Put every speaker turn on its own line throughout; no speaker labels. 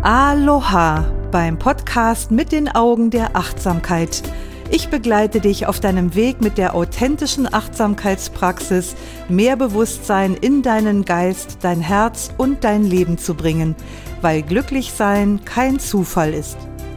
Aloha beim Podcast mit den Augen der Achtsamkeit. Ich begleite dich auf deinem Weg mit der authentischen Achtsamkeitspraxis, mehr Bewusstsein in deinen Geist, dein Herz und dein Leben zu bringen, weil glücklich sein kein Zufall ist.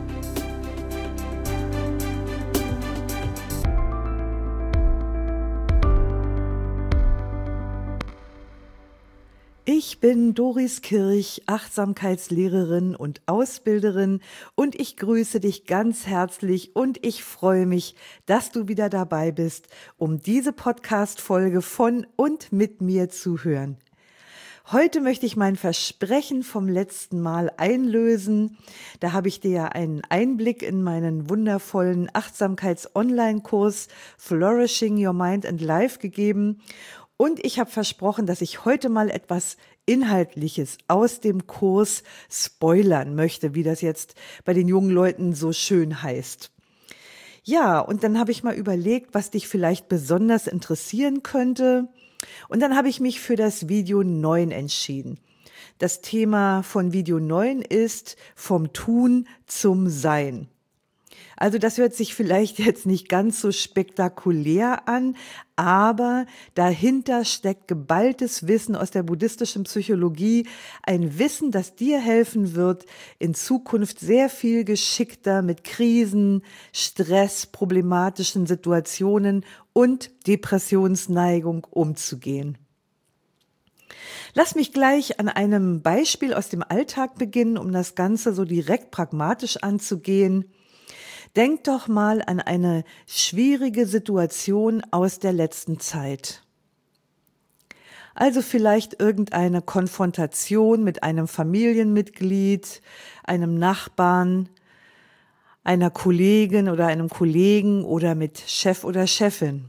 Ich bin Doris Kirch, Achtsamkeitslehrerin und Ausbilderin und ich grüße dich ganz herzlich und ich freue mich, dass du wieder dabei bist, um diese Podcast-Folge von und mit mir zu hören. Heute möchte ich mein Versprechen vom letzten Mal einlösen. Da habe ich dir ja einen Einblick in meinen wundervollen Achtsamkeits-Online-Kurs Flourishing Your Mind and Life gegeben. Und ich habe versprochen, dass ich heute mal etwas Inhaltliches aus dem Kurs spoilern möchte, wie das jetzt bei den jungen Leuten so schön heißt. Ja, und dann habe ich mal überlegt, was dich vielleicht besonders interessieren könnte. Und dann habe ich mich für das Video 9 entschieden. Das Thema von Video 9 ist vom Tun zum Sein. Also das hört sich vielleicht jetzt nicht ganz so spektakulär an, aber dahinter steckt geballtes Wissen aus der buddhistischen Psychologie, ein Wissen, das dir helfen wird, in Zukunft sehr viel geschickter mit Krisen, Stress, problematischen Situationen und Depressionsneigung umzugehen. Lass mich gleich an einem Beispiel aus dem Alltag beginnen, um das Ganze so direkt pragmatisch anzugehen. Denk doch mal an eine schwierige Situation aus der letzten Zeit. Also vielleicht irgendeine Konfrontation mit einem Familienmitglied, einem Nachbarn, einer Kollegin oder einem Kollegen oder mit Chef oder Chefin.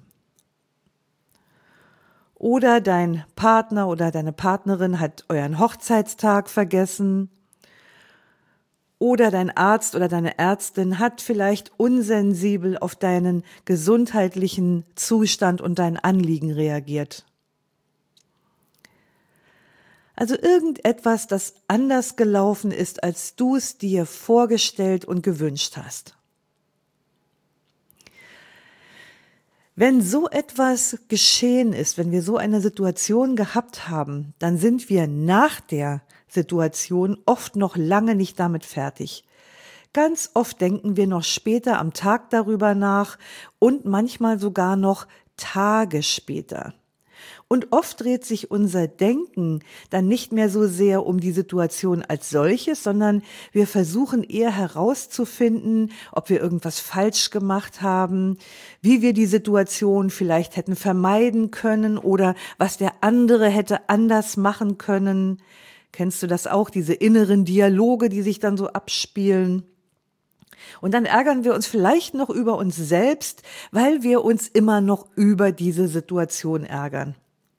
Oder dein Partner oder deine Partnerin hat euren Hochzeitstag vergessen. Oder dein Arzt oder deine Ärztin hat vielleicht unsensibel auf deinen gesundheitlichen Zustand und dein Anliegen reagiert. Also irgendetwas, das anders gelaufen ist, als du es dir vorgestellt und gewünscht hast. Wenn so etwas geschehen ist, wenn wir so eine Situation gehabt haben, dann sind wir nach der Situation oft noch lange nicht damit fertig. Ganz oft denken wir noch später am Tag darüber nach und manchmal sogar noch Tage später. Und oft dreht sich unser Denken dann nicht mehr so sehr um die Situation als solches, sondern wir versuchen eher herauszufinden, ob wir irgendwas falsch gemacht haben, wie wir die Situation vielleicht hätten vermeiden können oder was der andere hätte anders machen können. Kennst du das auch, diese inneren Dialoge, die sich dann so abspielen? Und dann ärgern wir uns vielleicht noch über uns selbst, weil wir uns immer noch über diese Situation ärgern.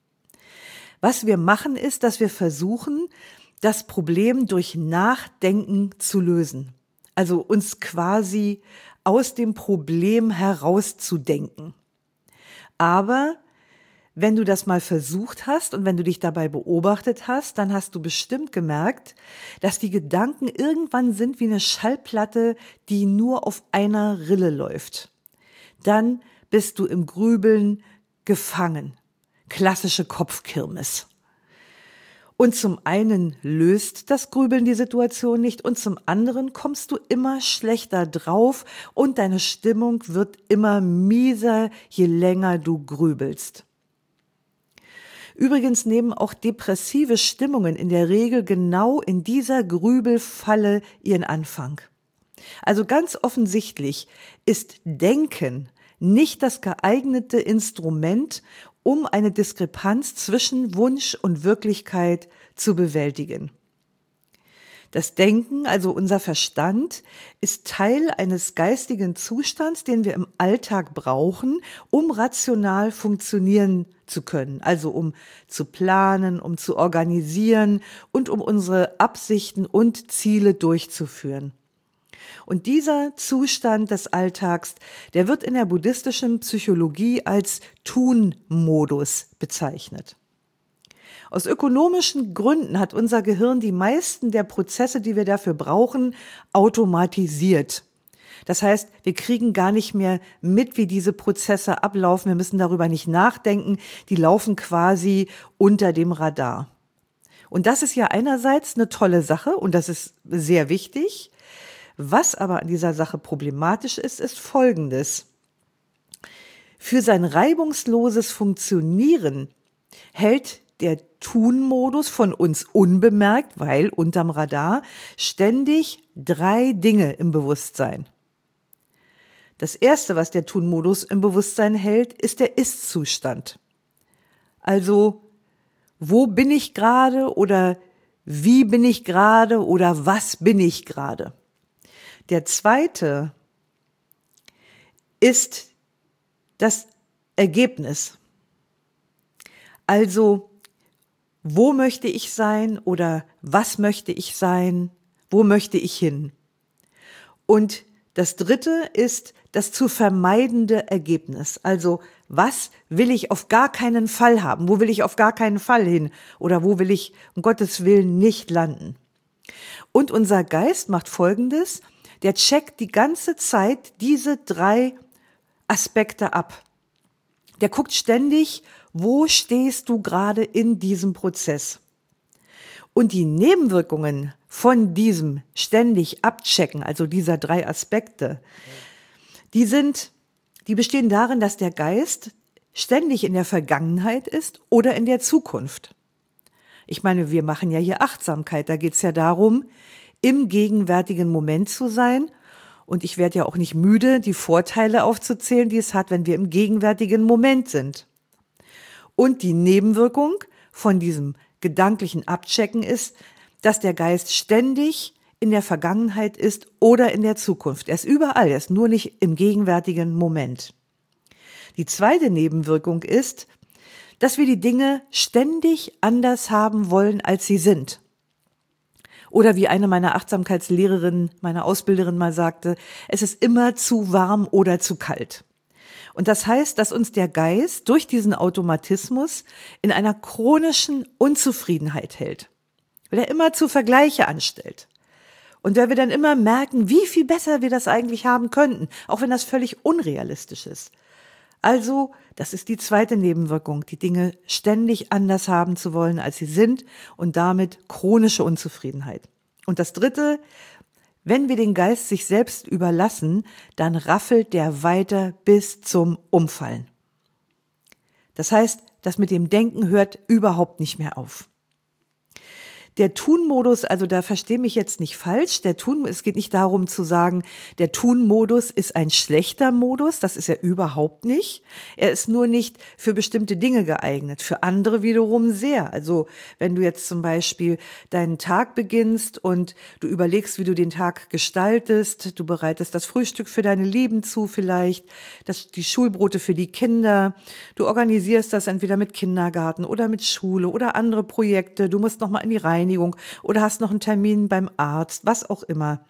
Was wir machen ist, dass wir versuchen, das Problem durch Nachdenken zu lösen. Also uns quasi aus dem Problem herauszudenken. Aber wenn du das mal versucht hast und wenn du dich dabei beobachtet hast, dann hast du bestimmt gemerkt, dass die Gedanken irgendwann sind wie eine Schallplatte, die nur auf einer Rille läuft. Dann bist du im Grübeln gefangen. Klassische Kopfkirmes. Und zum einen löst das Grübeln die Situation nicht und zum anderen kommst du immer schlechter drauf und deine Stimmung wird immer mieser, je länger du grübelst. Übrigens nehmen auch depressive Stimmungen in der Regel genau in dieser Grübelfalle ihren Anfang. Also ganz offensichtlich ist Denken nicht das geeignete Instrument, um eine Diskrepanz zwischen Wunsch und Wirklichkeit zu bewältigen. Das Denken, also unser Verstand, ist Teil eines geistigen Zustands, den wir im Alltag brauchen, um rational funktionieren zu können, also um zu planen, um zu organisieren und um unsere Absichten und Ziele durchzuführen. Und dieser Zustand des Alltags, der wird in der buddhistischen Psychologie als Tun-Modus bezeichnet. Aus ökonomischen Gründen hat unser Gehirn die meisten der Prozesse, die wir dafür brauchen, automatisiert. Das heißt, wir kriegen gar nicht mehr mit, wie diese Prozesse ablaufen. Wir müssen darüber nicht nachdenken. Die laufen quasi unter dem Radar. Und das ist ja einerseits eine tolle Sache und das ist sehr wichtig. Was aber an dieser Sache problematisch ist, ist Folgendes. Für sein reibungsloses Funktionieren hält der Tun-Modus von uns unbemerkt, weil unterm Radar ständig 3 Dinge im Bewusstsein. Das erste, was der Tun-Modus im Bewusstsein hält, ist der Ist-Zustand. Also, wo bin ich gerade oder wie bin ich gerade oder was bin ich gerade? Der zweite ist das Ergebnis. Also, wo möchte ich sein oder was möchte ich sein? Wo möchte ich hin? Und das dritte ist das zu vermeidende Ergebnis. Also, was will ich auf gar keinen Fall haben? Wo will ich auf gar keinen Fall hin? Oder wo will ich um Gottes Willen nicht landen? Und unser Geist macht Folgendes. Der checkt die ganze Zeit diese 3 Aspekte ab. Der guckt ständig, wo stehst du gerade in diesem Prozess? Und die Nebenwirkungen von diesem ständig Abchecken, also dieser 3 Aspekte, die bestehen darin, dass der Geist ständig in der Vergangenheit ist oder in der Zukunft. Ich meine, wir machen ja hier Achtsamkeit, da geht es ja darum, im gegenwärtigen Moment zu sein. Und ich werde ja auch nicht müde, die Vorteile aufzuzählen, die es hat, wenn wir im gegenwärtigen Moment sind. Und die Nebenwirkung von diesem gedanklichen Abchecken ist, dass der Geist ständig in der Vergangenheit ist oder in der Zukunft. Er ist überall, er ist nur nicht im gegenwärtigen Moment. Die zweite Nebenwirkung ist, dass wir die Dinge ständig anders haben wollen, als sie sind. Oder wie eine meiner Achtsamkeitslehrerinnen, meine Ausbilderin mal sagte, es ist immer zu warm oder zu kalt. Und das heißt, dass uns der Geist durch diesen Automatismus in einer chronischen Unzufriedenheit hält, weil er immer zu Vergleiche anstellt. Und weil wir dann immer merken, wie viel besser wir das eigentlich haben könnten, auch wenn das völlig unrealistisch ist. Also, das ist die zweite Nebenwirkung, die Dinge ständig anders haben zu wollen, als sie sind und damit chronische Unzufriedenheit. Und das dritte, wenn wir den Geist sich selbst überlassen, dann raffelt der weiter bis zum Umfallen. Das heißt, das mit dem Denken hört überhaupt nicht mehr auf. Der Tun-Modus, also da verstehe mich jetzt nicht falsch, es geht nicht darum zu sagen, der Tun-Modus ist ein schlechter Modus, das ist er überhaupt nicht. Er ist nur nicht für bestimmte Dinge geeignet, für andere wiederum sehr. Also wenn du jetzt zum Beispiel deinen Tag beginnst und du überlegst, wie du den Tag gestaltest, du bereitest das Frühstück für deine Lieben zu vielleicht, die Schulbrote für die Kinder, du organisierst das entweder mit Kindergarten oder mit Schule oder andere Projekte, du musst nochmal in die Reinigung oder hast noch einen Termin beim Arzt, was auch immer.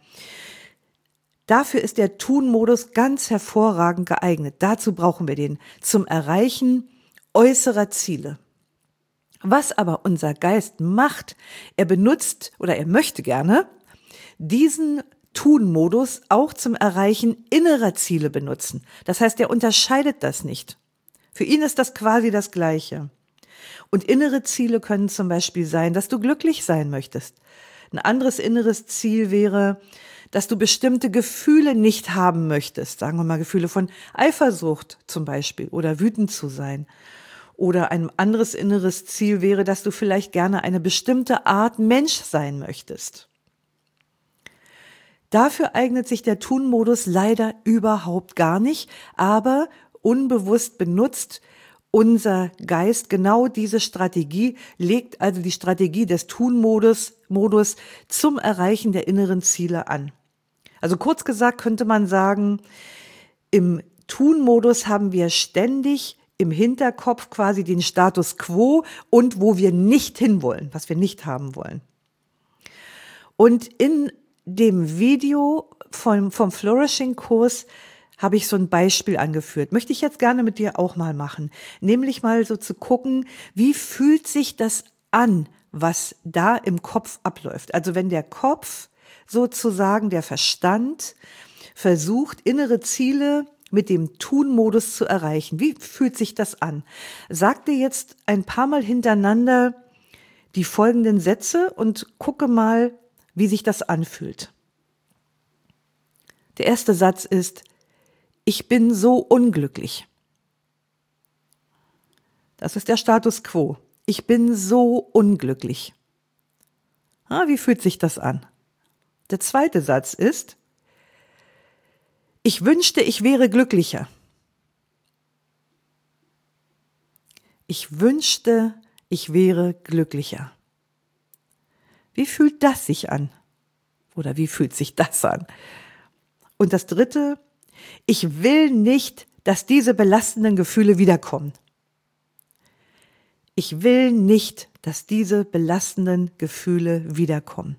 Dafür ist der Tun-Modus ganz hervorragend geeignet. Dazu brauchen wir den zum Erreichen äußerer Ziele. Was aber unser Geist macht, er benutzt oder er möchte gerne diesen Tun-Modus auch zum Erreichen innerer Ziele benutzen. Das heißt, er unterscheidet das nicht. Für ihn ist das quasi das Gleiche. Und innere Ziele können zum Beispiel sein, dass du glücklich sein möchtest. Ein anderes inneres Ziel wäre, dass du bestimmte Gefühle nicht haben möchtest. Sagen wir mal Gefühle von Eifersucht zum Beispiel oder wütend zu sein. Oder ein anderes inneres Ziel wäre, dass du vielleicht gerne eine bestimmte Art Mensch sein möchtest. Dafür eignet sich der Tun-Modus leider überhaupt gar nicht, aber unbewusst benutzt unser Geist genau diese Strategie, legt also die Strategie des Tun-Modus zum Erreichen der inneren Ziele an. Also kurz gesagt könnte man sagen, im Tun-Modus haben wir ständig im Hinterkopf quasi den Status quo und wo wir nicht hinwollen, was wir nicht haben wollen. Und in dem Video vom Flourishing-Kurs habe ich so ein Beispiel angeführt. Möchte ich jetzt gerne mit dir auch mal machen. Nämlich mal so zu gucken, wie fühlt sich das an, was da im Kopf abläuft. Also wenn der Kopf, sozusagen der Verstand, versucht, innere Ziele mit dem Tun-Modus zu erreichen. Wie fühlt sich das an? Sag dir jetzt ein paar Mal hintereinander die folgenden Sätze und gucke mal, wie sich das anfühlt. Der erste Satz ist: Ich bin so unglücklich. Das ist der Status quo. Ich bin so unglücklich. Wie fühlt sich das an? Der zweite Satz ist: Ich wünschte, ich wäre glücklicher. Ich wünschte, ich wäre glücklicher. Wie fühlt das sich an? Oder wie fühlt sich das an? Und das dritte: Ich will nicht, dass diese belastenden Gefühle wiederkommen. Ich will nicht, dass diese belastenden Gefühle wiederkommen.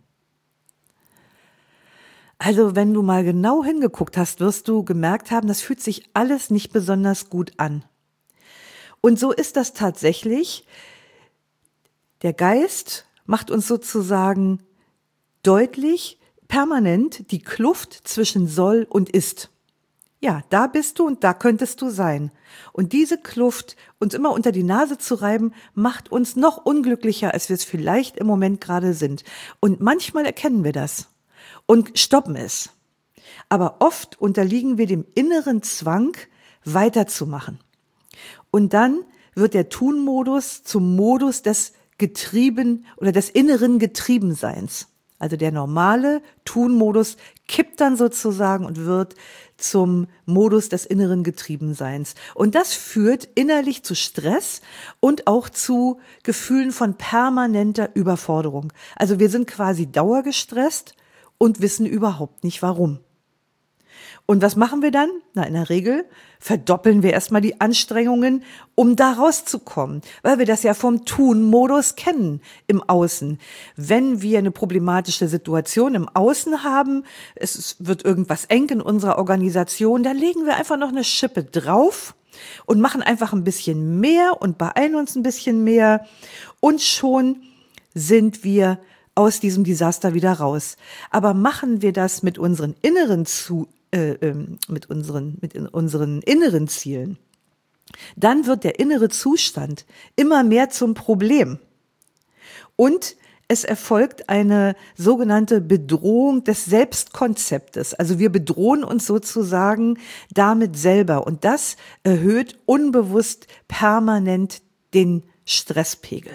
Also, wenn du mal genau hingeguckt hast, wirst du gemerkt haben, das fühlt sich alles nicht besonders gut an. Und so ist das tatsächlich. Der Geist macht uns sozusagen deutlich, permanent die Kluft zwischen soll und ist. Ja, da bist du und da könntest du sein. Und diese Kluft uns immer unter die Nase zu reiben, macht uns noch unglücklicher, als wir es vielleicht im Moment gerade sind. Und manchmal erkennen wir das und stoppen es. Aber oft unterliegen wir dem inneren Zwang, weiterzumachen. Und dann wird der Tun-Modus zum Modus des Getrieben oder des inneren Getriebenseins. Also der normale Tun-Modus kippt dann sozusagen und wird zum Modus des inneren Getriebenseins. Und das führt innerlich zu Stress und auch zu Gefühlen von permanenter Überforderung. Also wir sind quasi dauergestresst und wissen überhaupt nicht warum. Und was machen wir dann? In der Regel verdoppeln wir erstmal die Anstrengungen, um da rauszukommen, weil wir das ja vom Tun-Modus kennen im Außen. Wenn wir eine problematische Situation im Außen haben, es wird irgendwas eng in unserer Organisation, dann legen wir einfach noch eine Schippe drauf und machen einfach ein bisschen mehr und beeilen uns ein bisschen mehr und schon sind wir aus diesem Desaster wieder raus. Aber machen wir das mit unseren mit unseren inneren Zielen, dann wird der innere Zustand immer mehr zum Problem. Und es erfolgt eine sogenannte Bedrohung des Selbstkonzeptes. Also wir bedrohen uns sozusagen damit selber. Und das erhöht unbewusst permanent den Stresspegel.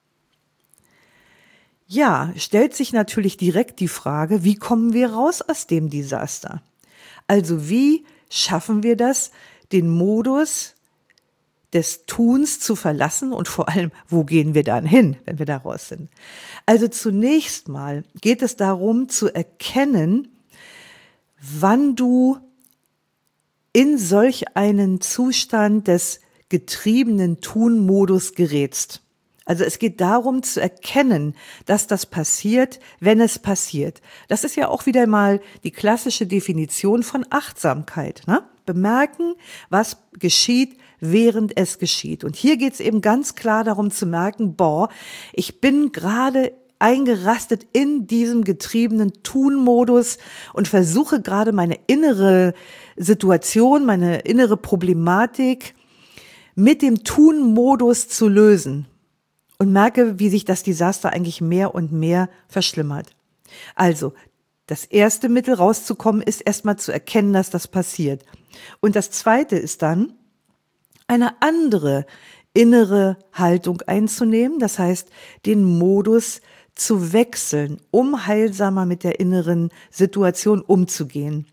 Ja, stellt sich natürlich direkt die Frage, wie kommen wir raus aus dem Desaster? Also wie schaffen wir das, den Modus des Tuns zu verlassen und vor allem, wo gehen wir dann hin, wenn wir da raus sind? Also zunächst mal geht es darum zu erkennen, wann du in solch einen Zustand des getriebenen Tun-Modus gerätst. Also es geht darum zu erkennen, dass das passiert, wenn es passiert. Das ist ja auch wieder mal die klassische Definition von Achtsamkeit, ne? Bemerken, was geschieht, während es geschieht. Und hier geht es eben ganz klar darum zu merken, ich bin gerade eingerastet in diesem getriebenen Tun-Modus und versuche gerade meine innere Situation, meine innere Problematik mit dem Tun-Modus zu lösen. Und merke, wie sich das Desaster eigentlich mehr und mehr verschlimmert. Also, das erste Mittel rauszukommen, ist erstmal zu erkennen, dass das passiert. Und das zweite ist dann, eine andere innere Haltung einzunehmen, das heißt, den Modus zu wechseln, um heilsamer mit der inneren Situation umzugehen.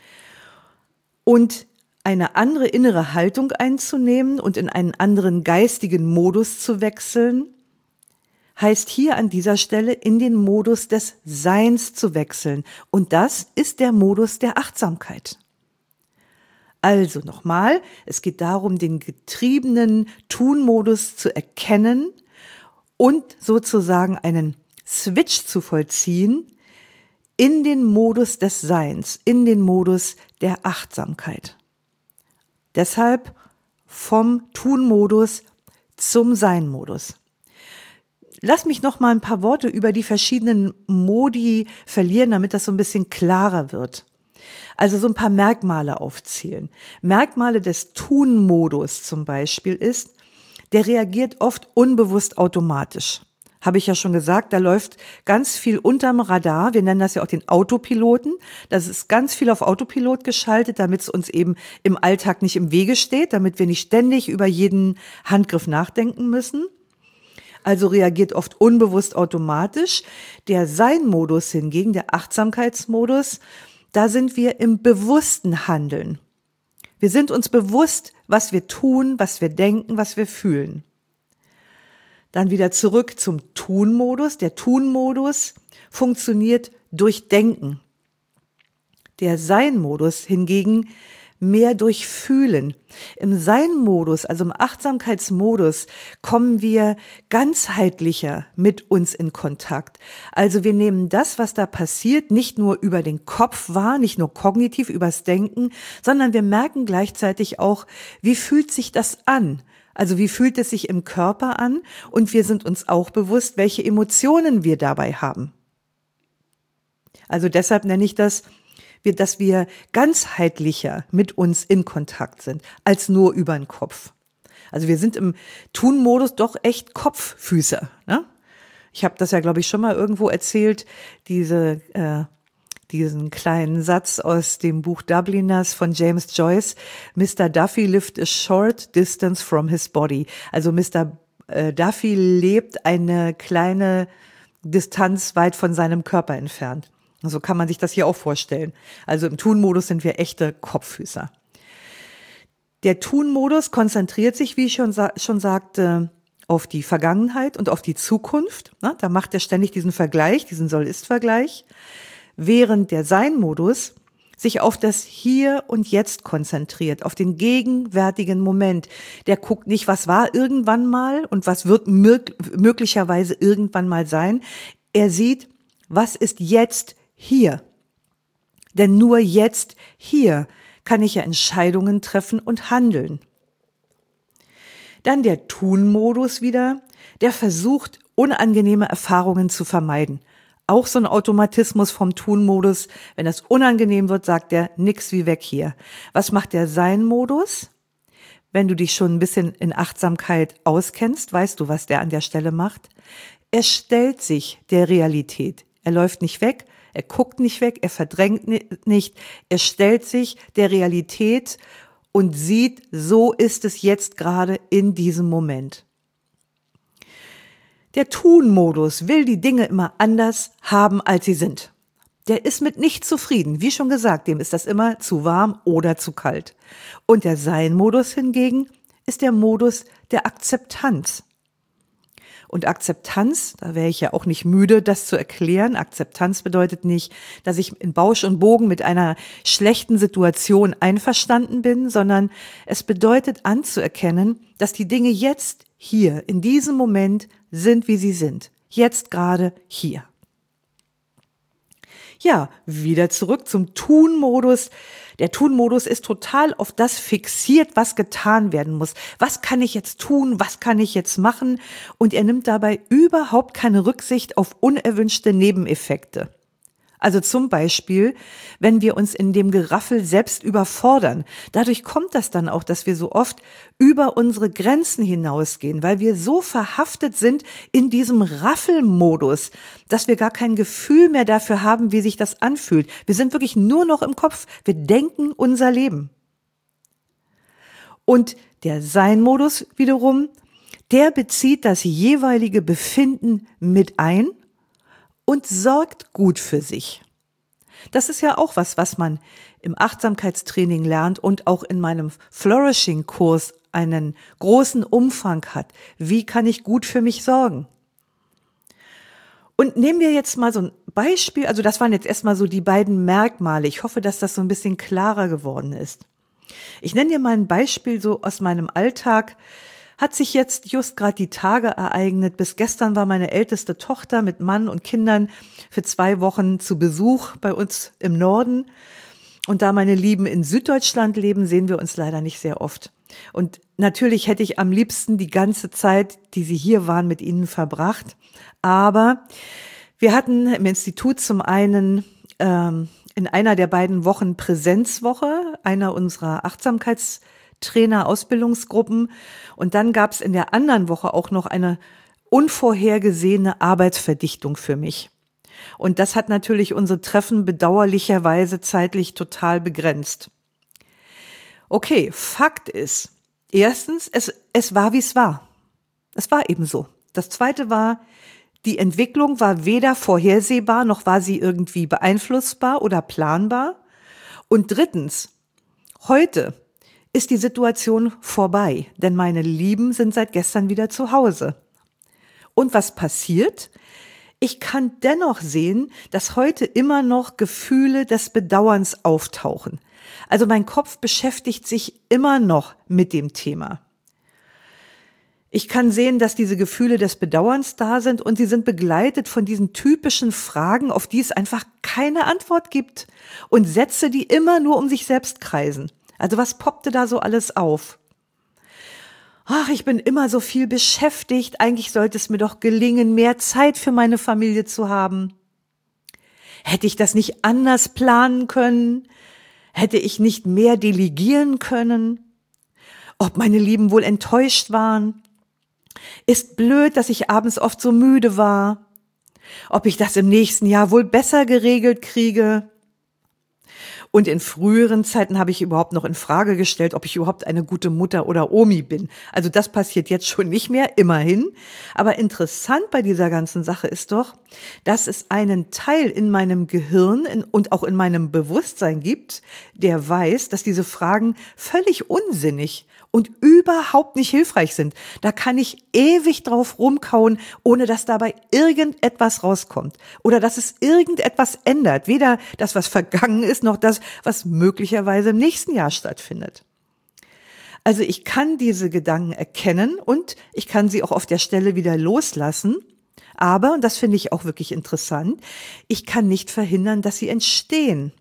Und eine andere innere Haltung einzunehmen und in einen anderen geistigen Modus zu wechseln, heißt hier an dieser Stelle in den Modus des Seins zu wechseln. Und das ist der Modus der Achtsamkeit. Also nochmal, es geht darum, den getriebenen Tun-Modus zu erkennen und sozusagen einen Switch zu vollziehen in den Modus des Seins, in den Modus der Achtsamkeit. Deshalb vom Tun-Modus zum Sein-Modus. Lass mich noch mal ein paar Worte über die verschiedenen Modi verlieren, damit das so ein bisschen klarer wird. Also so ein paar Merkmale aufzählen. Merkmale des Tun-Modus zum Beispiel ist, der reagiert oft unbewusst automatisch. Habe ich ja schon gesagt, da läuft ganz viel unterm Radar. Wir nennen das ja auch den Autopiloten. Das ist ganz viel auf Autopilot geschaltet, damit es uns eben im Alltag nicht im Wege steht, damit wir nicht ständig über jeden Handgriff nachdenken müssen. Also reagiert oft unbewusst automatisch. Der Sein-Modus hingegen, der Achtsamkeitsmodus, da sind wir im bewussten Handeln. Wir sind uns bewusst, was wir tun, was wir denken, was wir fühlen. Dann wieder zurück zum Tun-Modus. Der Tun-Modus funktioniert durch Denken. Der Sein-Modus hingegen mehr durch Fühlen. Im Sein-Modus, also im Achtsamkeitsmodus, kommen wir ganzheitlicher mit uns in Kontakt. Also wir nehmen das, was da passiert, nicht nur über den Kopf wahr, nicht nur kognitiv übers Denken, sondern wir merken gleichzeitig auch, wie fühlt sich das an? Also wie fühlt es sich im Körper an? Und wir sind uns auch bewusst, welche Emotionen wir dabei haben. Also deshalb nenne ich das, dass wir ganzheitlicher mit uns in Kontakt sind, als nur über den Kopf. Also wir sind im Tun-Modus doch echt Kopffüßer. Ne? Ich habe das ja, glaube ich, schon mal irgendwo erzählt, diesen kleinen Satz aus dem Buch Dubliners von James Joyce. Mr. Duffy lived a short distance from his body. Also Mr. Duffy lebt eine kleine Distanz weit von seinem Körper entfernt. So kann man sich das hier auch vorstellen. Also im Tun-Modus sind wir echte Kopffüßer. Der Tun-Modus konzentriert sich, wie ich schon sagte, auf die Vergangenheit und auf die Zukunft. Da macht er ständig diesen Vergleich, diesen Soll-Ist-Vergleich. Während der Sein-Modus sich auf das Hier und Jetzt konzentriert, auf den gegenwärtigen Moment. Der guckt nicht, was war irgendwann mal und was wird möglicherweise irgendwann mal sein. Er sieht, was ist jetzt hier. Denn nur jetzt hier kann ich ja Entscheidungen treffen und handeln. Dann der Tun-Modus wieder, der versucht, unangenehme Erfahrungen zu vermeiden. Auch so ein Automatismus vom Tun-Modus. Wenn das unangenehm wird, sagt er, nix wie weg hier. Was macht der Sein-Modus? Wenn du dich schon ein bisschen in Achtsamkeit auskennst, weißt du, was der an der Stelle macht? Er stellt sich der Realität. Er läuft nicht weg, er guckt nicht weg, er verdrängt nicht. Er stellt sich der Realität und sieht, so ist es jetzt gerade in diesem Moment. Der Tun-Modus will die Dinge immer anders haben, als sie sind. Der ist mit nichts zufrieden. Wie schon gesagt, dem ist das immer zu warm oder zu kalt. Und der Sein-Modus hingegen ist der Modus der Akzeptanz. Und Akzeptanz, da wäre ich ja auch nicht müde, das zu erklären. Akzeptanz bedeutet nicht, dass ich in Bausch und Bogen mit einer schlechten Situation einverstanden bin, sondern es bedeutet anzuerkennen, dass die Dinge jetzt hier, in diesem Moment sind, wie sie sind. Jetzt gerade hier. Ja, wieder zurück zum Tun-Modus. Der Tun-Modus ist total auf das fixiert, was getan werden muss. Was kann ich jetzt tun? Was kann ich jetzt machen? Und er nimmt dabei überhaupt keine Rücksicht auf unerwünschte Nebeneffekte. Also zum Beispiel, wenn wir uns in dem Geraffel selbst überfordern. Dadurch kommt das dann auch, dass wir so oft über unsere Grenzen hinausgehen, weil wir so verhaftet sind in diesem Raffelmodus, dass wir gar kein Gefühl mehr dafür haben, wie sich das anfühlt. Wir sind wirklich nur noch im Kopf. Wir denken unser Leben. Und der Sein-Modus wiederum, der bezieht das jeweilige Befinden mit ein und sorgt gut für sich. Das ist ja auch was man im Achtsamkeitstraining lernt und auch in meinem Flourishing-Kurs einen großen Umfang hat. Wie kann ich gut für mich sorgen? Und nehmen wir jetzt mal so ein Beispiel, also das waren jetzt erstmal so die beiden Merkmale. Ich hoffe, dass das so ein bisschen klarer geworden ist. Ich nenne dir mal ein Beispiel so aus meinem Alltag. Hat sich jetzt just gerade die Tage ereignet. Bis gestern war meine älteste Tochter mit Mann und Kindern für 2 Wochen zu Besuch bei uns im Norden. Und da meine Lieben in Süddeutschland leben, sehen wir uns leider nicht sehr oft. Und natürlich hätte ich am liebsten die ganze Zeit, die Sie hier waren, mit Ihnen verbracht. Aber wir hatten im Institut zum einen in einer der beiden Wochen Präsenzwoche, einer unserer Achtsamkeitstrainer Ausbildungsgruppen. Und dann gab es in der anderen Woche auch noch eine unvorhergesehene Arbeitsverdichtung für mich. Und das hat natürlich unsere Treffen bedauerlicherweise zeitlich total begrenzt. Okay, Fakt ist, erstens, es war, wie es war. Es war eben so. Das Zweite war, die Entwicklung war weder vorhersehbar, noch war sie irgendwie beeinflussbar oder planbar. Und drittens, heute ist die Situation vorbei, denn meine Lieben sind seit gestern wieder zu Hause. Und was passiert? Ich kann dennoch sehen, dass heute immer noch Gefühle des Bedauerns auftauchen. Also mein Kopf beschäftigt sich immer noch mit dem Thema. Ich kann sehen, dass diese Gefühle des Bedauerns da sind und sie sind begleitet von diesen typischen Fragen, auf die es einfach keine Antwort gibt und Sätze, die immer nur um sich selbst kreisen. Also was poppte da so alles auf? Ach, ich bin immer so viel beschäftigt, eigentlich sollte es mir doch gelingen, mehr Zeit für meine Familie zu haben. Hätte ich das nicht anders planen können? Hätte ich nicht mehr delegieren können? Ob meine Lieben wohl enttäuscht waren? Ist blöd, dass ich abends oft so müde war. Ob ich das im nächsten Jahr wohl besser geregelt kriege. Und in früheren Zeiten habe ich überhaupt noch in Frage gestellt, ob ich überhaupt eine gute Mutter oder Omi bin. Also das passiert jetzt schon nicht mehr, immerhin. Aber interessant bei dieser ganzen Sache ist doch, dass es einen Teil in meinem Gehirn und auch in meinem Bewusstsein gibt, der weiß, dass diese Fragen völlig unsinnig und überhaupt nicht hilfreich sind. Da kann ich ewig drauf rumkauen, ohne dass dabei irgendetwas rauskommt oder dass es irgendetwas ändert. Weder das, was vergangen ist, noch das, was möglicherweise im nächsten Jahr stattfindet. Also ich kann diese Gedanken erkennen und ich kann sie auch auf der Stelle wieder loslassen. Aber, und das finde ich auch wirklich interessant, ich kann nicht verhindern, dass sie entstehen.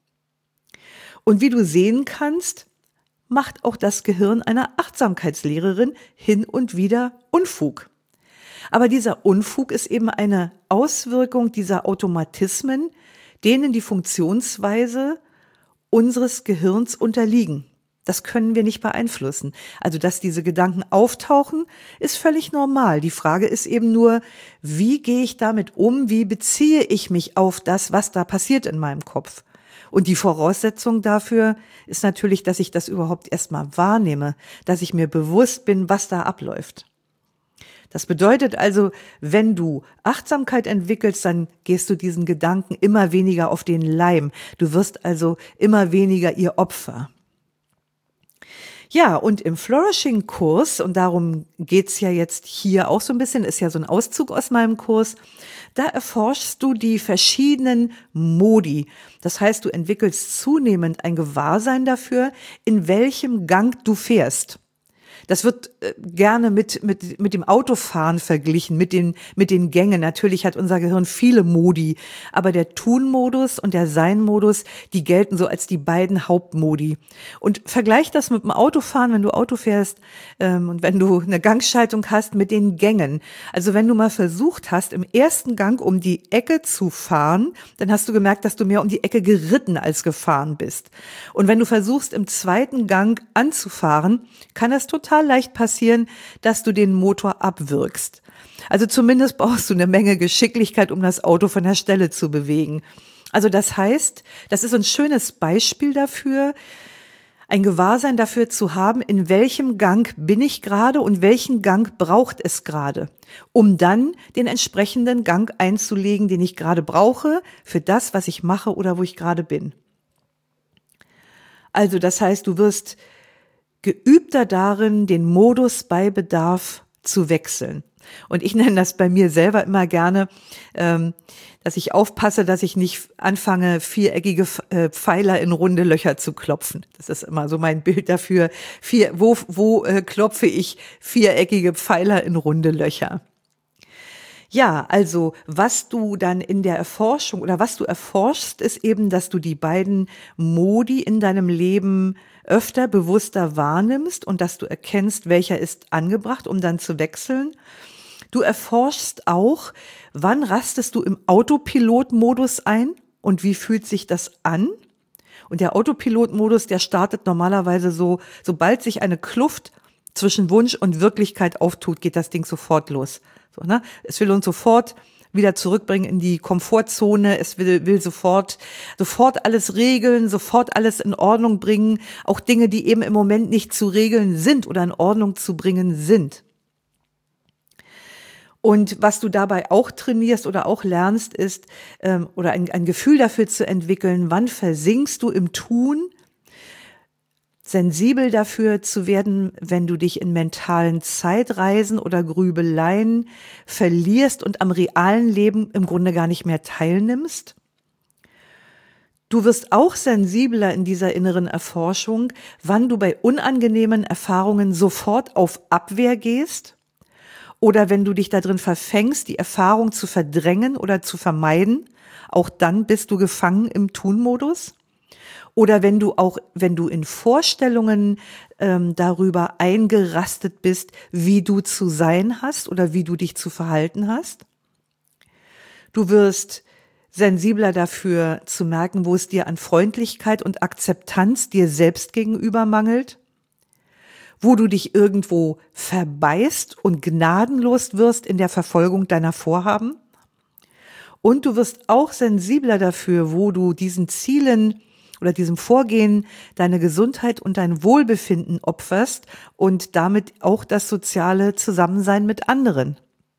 Und wie du sehen kannst, macht auch das Gehirn einer Achtsamkeitslehrerin hin und wieder Unfug. Aber dieser Unfug ist eben eine Auswirkung dieser Automatismen, denen die Funktionsweise unseres Gehirns unterliegen. Das können wir nicht beeinflussen. Also, dass diese Gedanken auftauchen, ist völlig normal. Die Frage ist eben nur, wie gehe ich damit um? Wie beziehe ich mich auf das, was da passiert in meinem Kopf? Und die Voraussetzung dafür ist natürlich, dass ich das überhaupt erstmal wahrnehme, dass ich mir bewusst bin, was da abläuft. Das bedeutet also, wenn du Achtsamkeit entwickelst, dann gehst du diesen Gedanken immer weniger auf den Leim. Du wirst also immer weniger ihr Opfer. Ja, und im Flourishing-Kurs, und darum geht's ja jetzt hier auch so ein bisschen, ist ja so ein Auszug aus meinem Kurs, da erforschst du die verschiedenen Modi. Das heißt, du entwickelst zunehmend ein Gewahrsein dafür, in welchem Gang du fährst. Das wird gerne mit dem Autofahren verglichen, mit den Gängen. Natürlich hat unser Gehirn viele Modi, aber der Tun-Modus und der Sein-Modus, die gelten so als die beiden Hauptmodi. Und vergleich das mit dem Autofahren, wenn du Auto fährst und wenn du eine Gangschaltung hast mit den Gängen. Also wenn du mal versucht hast, im ersten Gang um die Ecke zu fahren, dann hast du gemerkt, dass du mehr um die Ecke geritten als gefahren bist. Und wenn du versuchst, im zweiten Gang anzufahren, kann das total leicht passieren, dass du den Motor abwirkst. Also zumindest brauchst du eine Menge Geschicklichkeit, um das Auto von der Stelle zu bewegen. Also das heißt, das ist ein schönes Beispiel dafür, ein Gewahrsein dafür zu haben, in welchem Gang bin ich gerade und welchen Gang braucht es gerade, um dann den entsprechenden Gang einzulegen, den ich gerade brauche, für das, was ich mache oder wo ich gerade bin. Also das heißt, du wirst geübter darin, den Modus bei Bedarf zu wechseln. Und ich nenne das bei mir selber immer gerne, dass ich aufpasse, dass ich nicht anfange, viereckige Pfeiler in runde Löcher zu klopfen. Das ist immer so mein Bild dafür. Wo klopfe ich viereckige Pfeiler in runde Löcher? Ja, also was du dann in der Erforschung oder was du erforschst, ist eben, dass du die beiden Modi in deinem Leben öfter bewusster wahrnimmst und dass du erkennst, welcher ist angebracht, um dann zu wechseln. Du erforschst auch, wann rastest du im Autopilot-Modus ein und wie fühlt sich das an? Und der Autopilot-Modus, der startet normalerweise so, sobald sich eine Kluft zwischen Wunsch und Wirklichkeit auftut, geht das Ding sofort los. So, ne? Es will uns sofort wieder zurückbringen in die Komfortzone. Es will sofort alles regeln, sofort alles in Ordnung bringen. Auch Dinge, die eben im Moment nicht zu regeln sind oder in Ordnung zu bringen sind. Und was du dabei auch trainierst oder auch lernst, ist, oder ein Gefühl dafür zu entwickeln, wann versinkst du im Tun, sensibel dafür zu werden, wenn du dich in mentalen Zeitreisen oder Grübeleien verlierst und am realen Leben im Grunde gar nicht mehr teilnimmst. Du wirst auch sensibler in dieser inneren Erforschung, wann du bei unangenehmen Erfahrungen sofort auf Abwehr gehst oder wenn du dich darin verfängst, die Erfahrung zu verdrängen oder zu vermeiden. Auch dann bist du gefangen im Tun-Modus. Oder wenn du in Vorstellungen darüber eingerastet bist, wie du zu sein hast oder wie du dich zu verhalten hast. Du wirst sensibler dafür zu merken, wo es dir an Freundlichkeit und Akzeptanz dir selbst gegenüber mangelt, wo du dich irgendwo verbeißt und gnadenlos wirst in der Verfolgung deiner Vorhaben. Und du wirst auch sensibler dafür, wo du diesen Zielen oder diesem Vorgehen deine Gesundheit und dein Wohlbefinden opferst und damit auch das soziale Zusammensein mit anderen.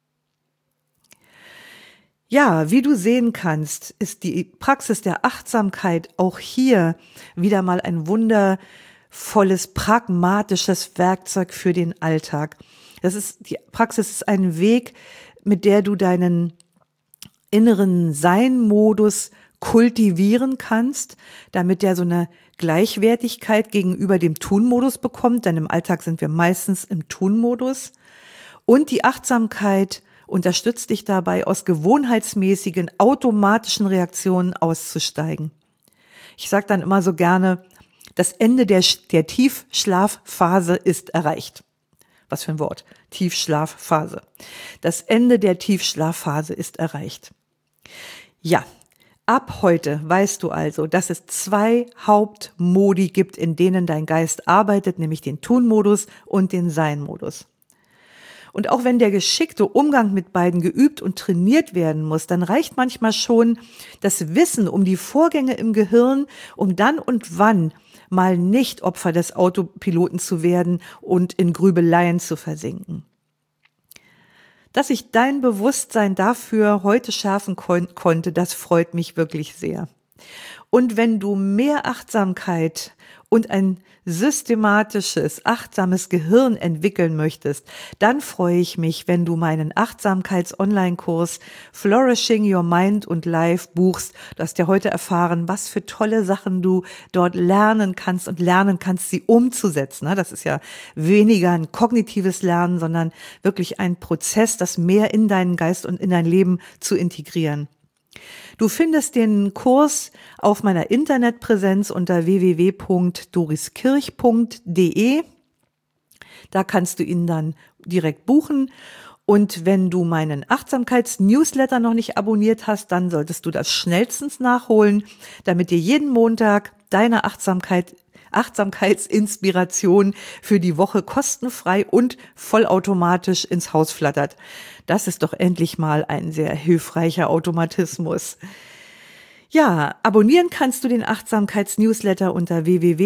Ja, wie du sehen kannst, ist die Praxis der Achtsamkeit auch hier wieder mal ein wundervolles, pragmatisches Werkzeug für den Alltag. Die Praxis ist ein Weg, mit der du deinen inneren Sein-Modus kultivieren kannst, damit der so eine Gleichwertigkeit gegenüber dem Tun-Modus bekommt, denn im Alltag sind wir meistens im Tun-Modus. Und die Achtsamkeit unterstützt dich dabei, aus gewohnheitsmäßigen, automatischen Reaktionen auszusteigen. Ich sage dann immer so gerne, das Ende der Tiefschlafphase ist erreicht. Was für ein Wort? Tiefschlafphase. Das Ende der Tiefschlafphase ist erreicht. Ja, ab heute weißt du also, dass es 2 Hauptmodi gibt, in denen dein Geist arbeitet, nämlich den Tun-Modus und den Sein-Modus. Und auch wenn der geschickte Umgang mit beiden geübt und trainiert werden muss, dann reicht manchmal schon das Wissen um die Vorgänge im Gehirn, um dann und wann mal nicht Opfer des Autopiloten zu werden und in Grübeleien zu versinken. Dass ich dein Bewusstsein dafür heute schärfen konnte, das freut mich wirklich sehr. Und wenn du mehr Achtsamkeit und ein systematisches, achtsames Gehirn entwickeln möchtest, dann freue ich mich, wenn du meinen Achtsamkeits-Online-Kurs Flourishing Your Mind and Life buchst. Du hast ja heute erfahren, was für tolle Sachen du dort lernen kannst, sie umzusetzen. Das ist ja weniger ein kognitives Lernen, sondern wirklich ein Prozess, das mehr in deinen Geist und in dein Leben zu integrieren. Du findest den Kurs auf meiner Internetpräsenz unter www.doriskirch.de. Da kannst du ihn dann direkt buchen. Und wenn du meinen Achtsamkeits-Newsletter noch nicht abonniert hast, dann solltest du das schnellstens nachholen, damit dir jeden Montag deine Achtsamkeitsinspiration für die Woche kostenfrei und vollautomatisch ins Haus flattert. Das ist doch endlich mal ein sehr hilfreicher Automatismus. Ja, abonnieren kannst du den Achtsamkeits-Newsletter unter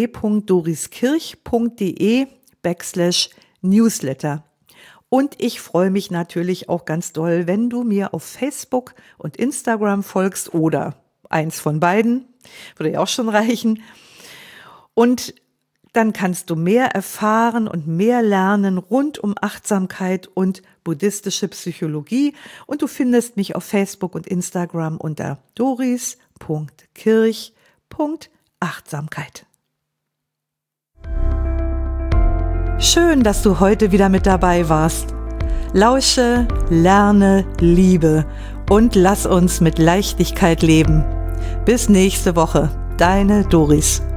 www.doriskirch.de/newsletter. Und ich freue mich natürlich auch ganz doll, wenn du mir auf Facebook und Instagram folgst oder eins von beiden, würde ja auch schon reichen. Und dann kannst du mehr erfahren und mehr lernen rund um Achtsamkeit und buddhistische Psychologie. Und du findest mich auf Facebook und Instagram unter doris.kirch.achtsamkeit. Schön, dass du heute wieder mit dabei warst. Lausche, lerne, liebe und lass uns mit Leichtigkeit leben. Bis nächste Woche, deine Doris.